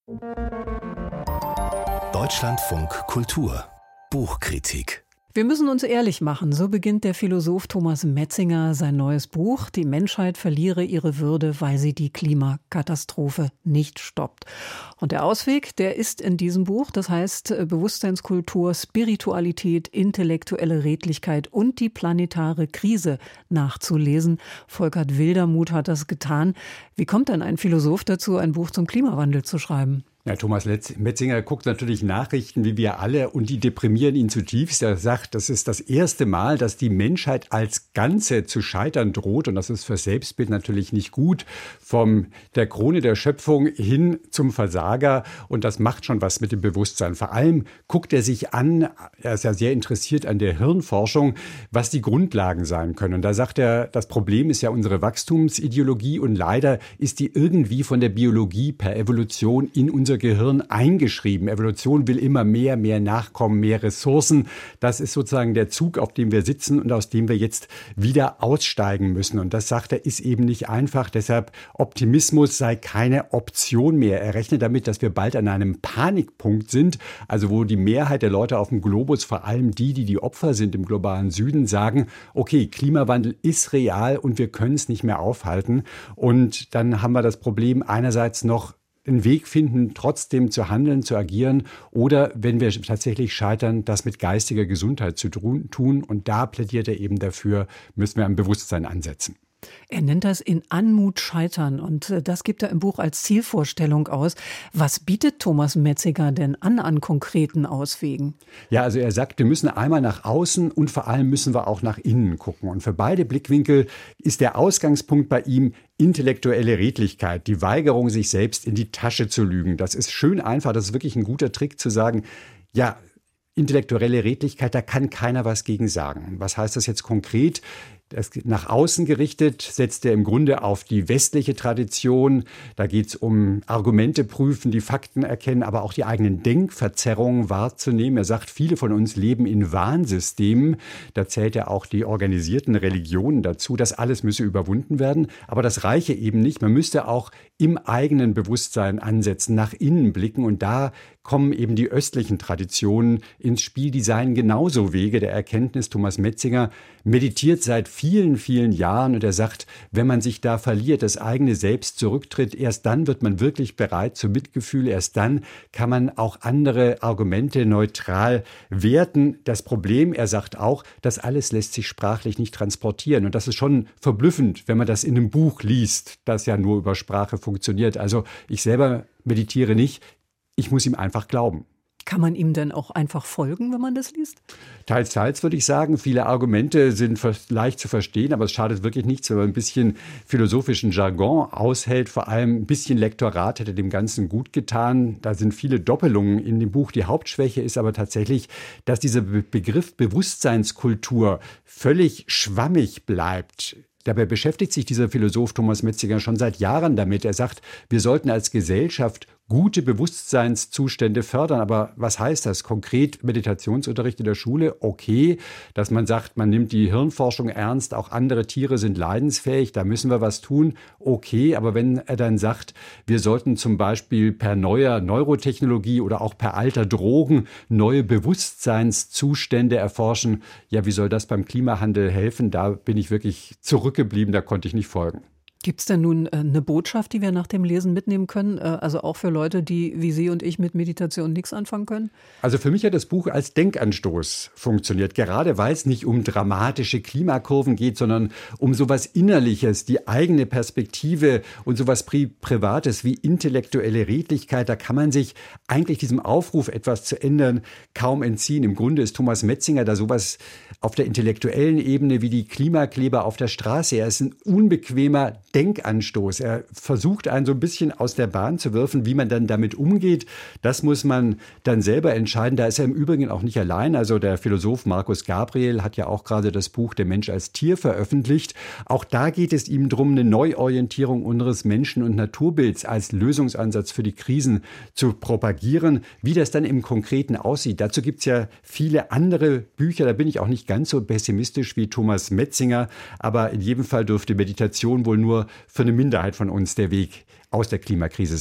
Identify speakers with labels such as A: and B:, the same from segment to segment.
A: Deutschlandfunk Kultur Buchkritik.
B: Wir müssen uns ehrlich machen, so beginnt der Philosoph Thomas Metzinger sein neues Buch. Die Menschheit verliere ihre Würde, weil sie die Klimakatastrophe nicht stoppt. Und der Ausweg, der ist in diesem Buch, das heißt Bewusstseinskultur, Spiritualität, intellektuelle Redlichkeit und die planetare Krise nachzulesen. Volkert Wildermuth hat das getan. Wie kommt denn ein Philosoph dazu, ein Buch zum Klimawandel zu schreiben?
C: Ja, Thomas Metzinger guckt natürlich Nachrichten, wie wir alle, und die deprimieren ihn zutiefst. Er sagt, das ist das erste Mal, dass die Menschheit als Ganze zu scheitern droht. Und das ist fürs Selbstbild natürlich nicht gut. Von der Krone der Schöpfung hin zum Versager. Und das macht schon was mit dem Bewusstsein. Vor allem guckt er sich an, er ist ja sehr interessiert an der Hirnforschung, was die Grundlagen sein können. Und da sagt er, das Problem ist ja unsere Wachstumsideologie. Und leider ist die irgendwie von der Biologie per Evolution in unser Gehirn eingeschrieben. Evolution will immer mehr Nachkommen, mehr Ressourcen. Das ist sozusagen der Zug, auf dem wir sitzen und aus dem wir jetzt wieder aussteigen müssen. Und das, sagt er, ist eben nicht einfach. Deshalb Optimismus sei keine Option mehr. Er rechnet damit, dass wir bald an einem Panikpunkt sind, also wo die Mehrheit der Leute auf dem Globus, vor allem die Opfer sind im globalen Süden, sagen, okay, Klimawandel ist real und wir können es nicht mehr aufhalten. Und dann haben wir das Problem einerseits noch, einen Weg finden, trotzdem zu handeln, zu agieren, oder wenn wir tatsächlich scheitern, das mit geistiger Gesundheit zu tun. Und da plädiert er eben dafür, müssen wir am Bewusstsein ansetzen.
B: Er nennt das in Anmut scheitern, und das gibt er im Buch als Zielvorstellung aus. Was bietet Thomas Metzinger denn an konkreten Auswegen?
C: Ja, also er sagt, wir müssen einmal nach außen und vor allem müssen wir auch nach innen gucken. Und für beide Blickwinkel ist der Ausgangspunkt bei ihm intellektuelle Redlichkeit, die Weigerung, sich selbst in die Tasche zu lügen. Das ist schön einfach, das ist wirklich ein guter Trick zu sagen, ja, intellektuelle Redlichkeit, da kann keiner was gegen sagen. Was heißt das jetzt konkret? Das nach außen gerichtet setzt er im Grunde auf die westliche Tradition. Da geht es um Argumente prüfen, die Fakten erkennen, aber auch die eigenen Denkverzerrungen wahrzunehmen. Er sagt, viele von uns leben in Wahnsystemen. Da zählt er auch die organisierten Religionen dazu. Das alles müsse überwunden werden. Aber das reiche eben nicht. Man müsste auch im eigenen Bewusstsein ansetzen, nach innen blicken. Und da kommen eben die östlichen Traditionen ins Spiel. Die seien genauso Wege der Erkenntnis. Thomas Metzinger meditiert seit vielen Jahren und er sagt, wenn man sich da verliert, das eigene Selbst zurücktritt, erst dann wird man wirklich bereit zum Mitgefühl, erst dann kann man auch andere Argumente neutral werten. Das Problem, er sagt auch, das alles lässt sich sprachlich nicht transportieren, und das ist schon verblüffend, wenn man das in einem Buch liest, das ja nur über Sprache funktioniert. Also ich selber meditiere nicht, ich muss ihm einfach glauben.
B: Kann man ihm denn auch einfach folgen, wenn man das liest?
C: Teils, würde ich sagen. Viele Argumente sind leicht zu verstehen, aber es schadet wirklich nichts, wenn man ein bisschen philosophischen Jargon aushält. Vor allem ein bisschen Lektorat hätte dem Ganzen gut getan. Da sind viele Doppelungen in dem Buch. Die Hauptschwäche ist aber tatsächlich, dass dieser Begriff Bewusstseinskultur völlig schwammig bleibt. Dabei beschäftigt sich dieser Philosoph Thomas Metzinger schon seit Jahren damit. Er sagt, wir sollten als Gesellschaft gute Bewusstseinszustände fördern. Aber was heißt das konkret? Meditationsunterricht in der Schule? Okay, dass man sagt, man nimmt die Hirnforschung ernst, auch andere Tiere sind leidensfähig, da müssen wir was tun. Okay, aber wenn er dann sagt, wir sollten zum Beispiel per neuer Neurotechnologie oder auch per alter Drogen neue Bewusstseinszustände erforschen, ja, wie soll das beim Klimawandel helfen? Da bin ich wirklich zurückgeblieben, da konnte ich nicht folgen.
B: Gibt es denn nun eine Botschaft, die wir nach dem Lesen mitnehmen können? Also auch für Leute, die wie Sie und ich mit Meditation nichts anfangen können?
C: Also für mich hat das Buch als Denkanstoß funktioniert. Gerade weil es nicht um dramatische Klimakurven geht, sondern um sowas Innerliches, die eigene Perspektive und sowas Privates wie intellektuelle Redlichkeit. Da kann man sich eigentlich diesem Aufruf, etwas zu ändern, kaum entziehen. Im Grunde ist Thomas Metzinger da sowas auf der intellektuellen Ebene wie die Klimakleber auf der Straße. Er ist ein unbequemer Denkanstoß. Er versucht, einen so ein bisschen aus der Bahn zu werfen. Wie man dann damit umgeht, das muss man dann selber entscheiden. Da ist er im Übrigen auch nicht allein. Also der Philosoph Markus Gabriel hat ja auch gerade das Buch Der Mensch als Tier veröffentlicht. Auch da geht es ihm darum, eine Neuorientierung unseres Menschen- und Naturbilds als Lösungsansatz für die Krisen zu propagieren. Wie das dann im Konkreten aussieht, dazu gibt es ja viele andere Bücher. Da bin ich auch nicht ganz so pessimistisch wie Thomas Metzinger. Aber in jedem Fall dürfte Meditation wohl nur für eine Minderheit von uns der Weg aus der Klimakrise sein.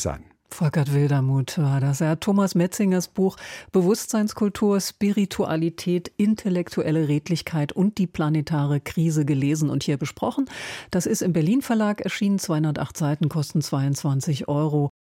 B: Volkert Wildermuth war das. Er hat Thomas Metzingers Buch Bewusstseinskultur, Spiritualität, intellektuelle Redlichkeit und die planetare Krise gelesen und hier besprochen. Das ist im Berlin Verlag erschienen, 208 Seiten, kosten 22 €.